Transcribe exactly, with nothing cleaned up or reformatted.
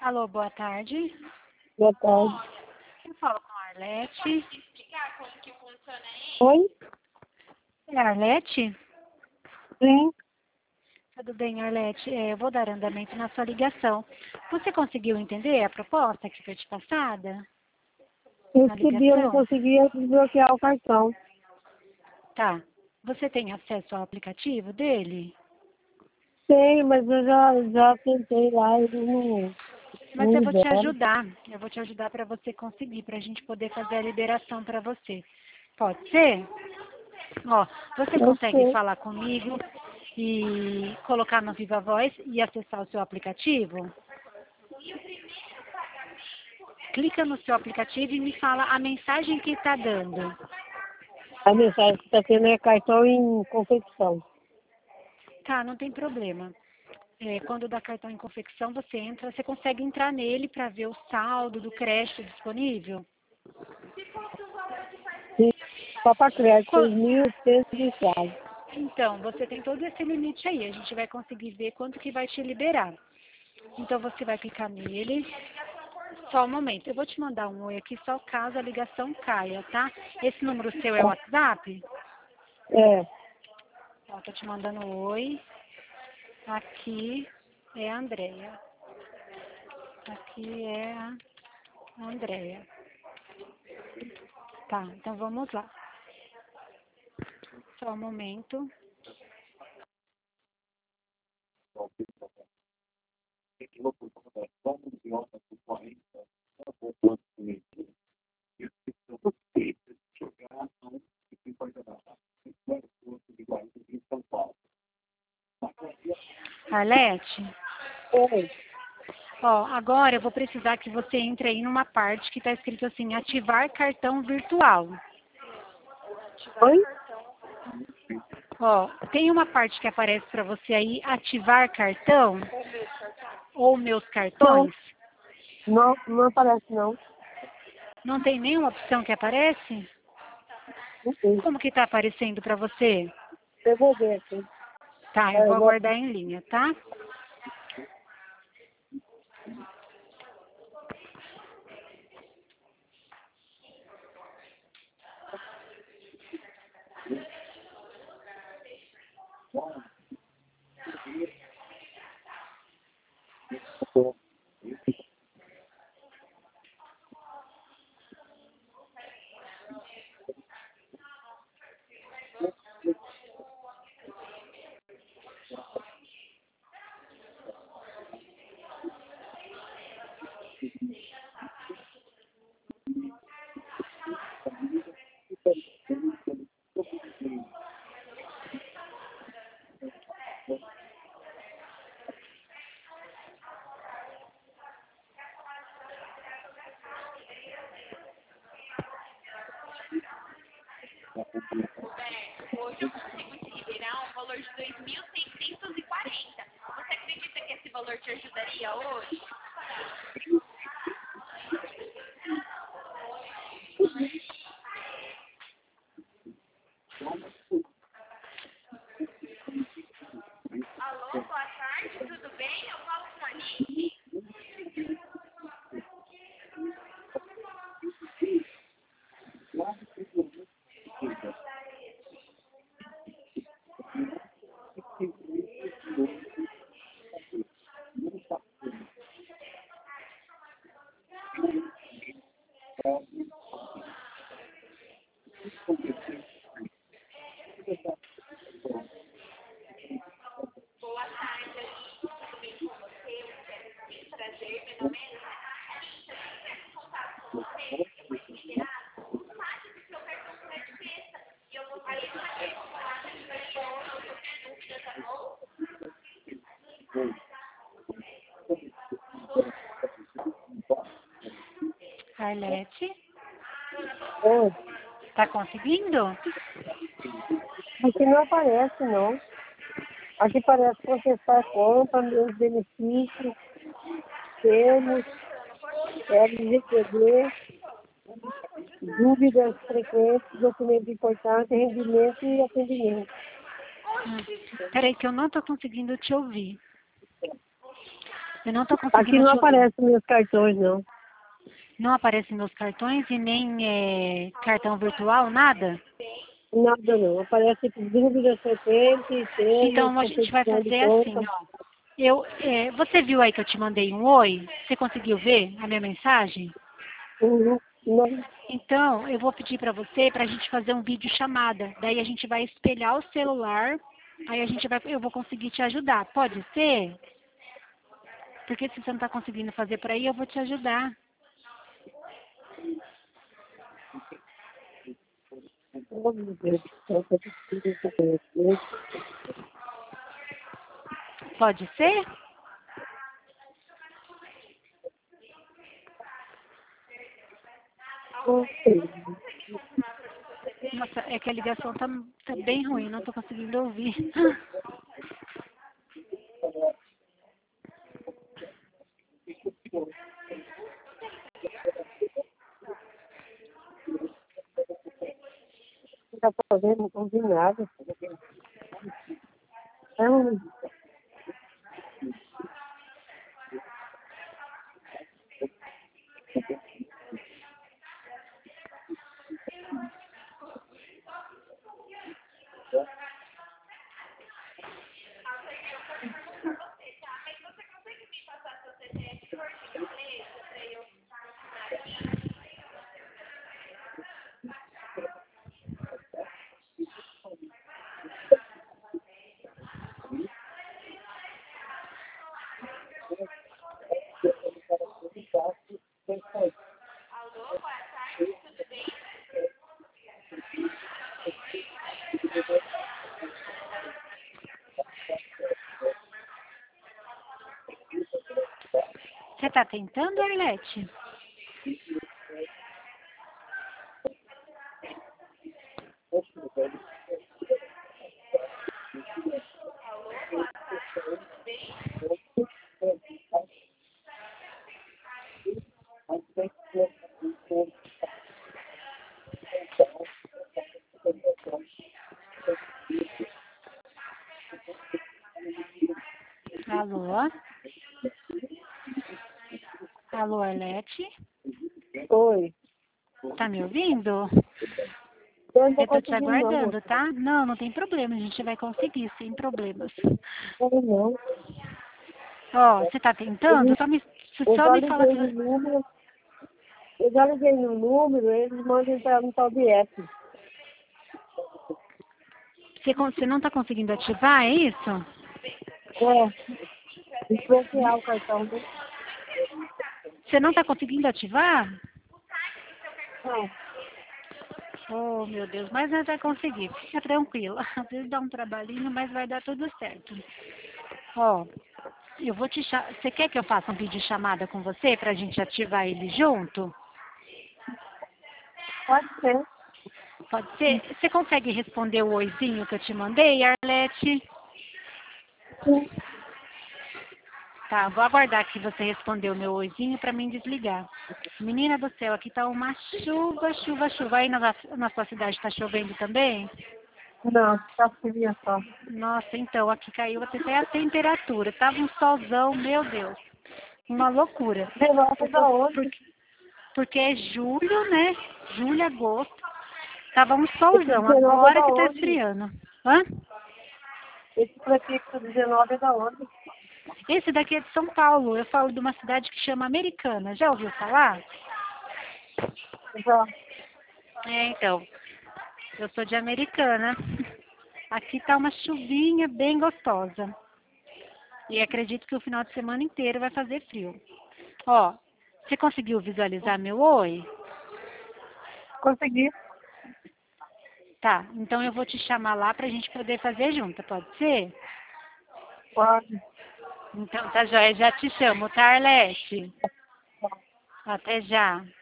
Alô, boa tarde. Boa tarde. Eu falo com a Arlete. Oi? É a Arlete? Sim. Tudo bem, Arlete? É, eu vou dar andamento na sua ligação. Você conseguiu entender a proposta que foi te passada? Na Recebi, eu não ligação? conseguia desbloquear o cartão. Tá. Você tem acesso ao aplicativo dele? Sei, mas eu já, já tentei lá, eles não, Mas não eu vou te liberam. ajudar. Eu vou te ajudar para você conseguir, para a gente poder fazer a liberação para você. Pode ser? Ó, você Eu consegue sei. falar comigo e colocar no Viva Voz e acessar o seu aplicativo? Clica no seu aplicativo e me fala a mensagem que está dando. A mensagem que está tendo é cartão em confecção. Tá, não tem problema. É, quando dá cartão em confecção, você entra, você consegue entrar nele para ver o saldo do crédito disponível? Sim. Só para crédito, Qua- seis mil cento e vinte. Então, você tem todo esse limite aí, a gente vai conseguir ver quanto que vai te liberar. Então, você vai clicar nele. Só um momento, eu vou te mandar um oi aqui só caso a ligação caia, tá? Esse número seu é o WhatsApp? É, Ó, tô te mandando um oi. Aqui é a Andréia. Aqui é a Andréia. Tá, então vamos lá. Só um momento. Arlete, oi. ó, agora eu vou precisar que você entre aí numa parte que está escrito assim, ativar cartão virtual. Oi? Ó, tem uma parte que aparece para você aí, ativar cartão, ou meus Não, cartões. não, não aparece não. Não tem nenhuma opção que aparece? Não tem. Como que está aparecendo para você? Eu vou ver aqui. Tá, eu É, vou eu vou... aguardar em linha, tá? Hoje eu consigo te liberar um valor de dois mil seiscentos e quarenta. Você acredita que esse valor te ajudaria hoje? Alô, boa tarde, tudo bem? Eu falo com a Nick. Boa tarde, Nick. Tudo bem com você? Eu espero que sim. Prazer, meu nome é Nick. Nick, eu tenho que entrar em contato com você. Eu vou te liberar um parte do seu cartão crédito extra. E eu gostaria de saber se você ajudaria hoje ou qualquer dúvida, tá bom? Arlete, Oi. tá conseguindo? Aqui não aparece não. Aqui parece processar conta, meus benefícios, termos, L G P D, dúvidas frequentes, documento importante, rendimento e atendimento. Hum, peraí que eu não tô conseguindo te ouvir. Eu não tô Aqui conseguindo não te ouvir. aparecem meus cartões, não. Não aparecem meus cartões e nem é, cartão virtual, nada? Nada não. Aparece dúvida frequente, senhas, Então a gente vai competição de fazer assim, conta. ó. Eu, é, você viu aí que eu te mandei um oi? Você conseguiu ver a minha mensagem? Uhum. Não. Então, eu vou pedir para você para a gente fazer um vídeo chamada. Daí a gente vai espelhar o celular, aí a gente vai, eu vou conseguir te ajudar. Pode ser? Porque se você não está conseguindo fazer por aí, eu vou te ajudar. Oh, meu Deus do céu, que difícil conhecer. Pode ser? Nossa, é que a ligação tá, tá bem ruim, não estou conseguindo ouvir. Não tá fazendo, não tô vendo nada. Não, Você está tentando, Arlete? Alô? Alô, Arlete? oi. Tá me ouvindo? Eu não tô Eu tô te conseguindo não, moça. aguardando, tá? Não, não tem problema, a gente vai conseguir, sem problemas. Não, não. Ó, você tá tentando? Eu, Só me, eu só já me fala liguei que no você... número, eu já liguei no número, eles mandam entrar no tal de app. Você, con- você não tá conseguindo ativar, é isso? É, desbloquear o cartão, né? Você não tá conseguindo ativar? Não, Oh, meu Deus, mas nós vai conseguir. Fica tranquila. Às vezes dá um trabalhinho, mas vai dar tudo certo. Ó, eu vou te chamar. Você quer que eu faça um vídeo chamada com você pra gente ativar ele junto? pode ser. Pode ser? Você consegue responder o oizinho que eu te mandei, Arlete? Sim. Tá, vou aguardar que você respondeu o meu oizinho pra mim desligar. Menina do céu, aqui tá uma chuva, chuva, chuva. Aí na, na sua cidade tá chovendo também? Não, tá fria só. Nossa, então, aqui caiu até a temperatura. Tava um solzão, meu Deus. Uma loucura. Derrota Por- da por- onde? Porque, porque é julho, né? Julho, agosto. Tava um Esse solzão, dezenove é agora da que tá onde? esfriando. Hã? Esse prefixo dezenove é da onde? Esse daqui é de São Paulo. Eu falo de uma cidade que chama Americana. Já ouviu falar? Já. É, então. Eu sou de Americana. Aqui tá uma chuvinha bem gostosa. E acredito que o final de semana inteiro vai fazer frio. Ó, você conseguiu visualizar meu oi? Consegui. Tá, então eu vou te chamar lá pra gente poder fazer junto, pode ser? Pode. Então tá joia, já te chamo, tá, Arlete? Até já.